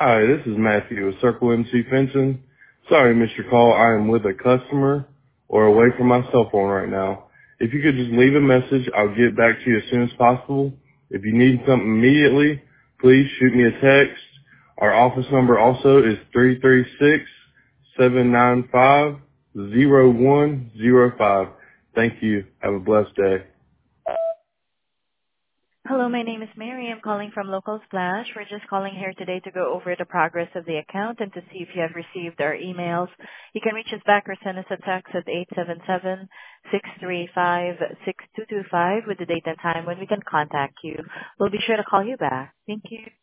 Hi, this is Matthew with Circle MC Fencing. Sorry, Mr. Call. I am with a customer or away from my cell phone right now. If you could just leave a message, I'll get back to you as soon as possible. If you need something immediately, please shoot me a text. Our office number also is 336-795-0105. Thank you. Have a blessed day. Hello, my name is Mary. I'm calling from Local Splash. We're just calling here today to go over the progress of the account and to see if you have received our emails. You can reach us back or send us a text at 877-635-6225 with the date and time when we can contact you. We'll be sure to call you back. Thank you.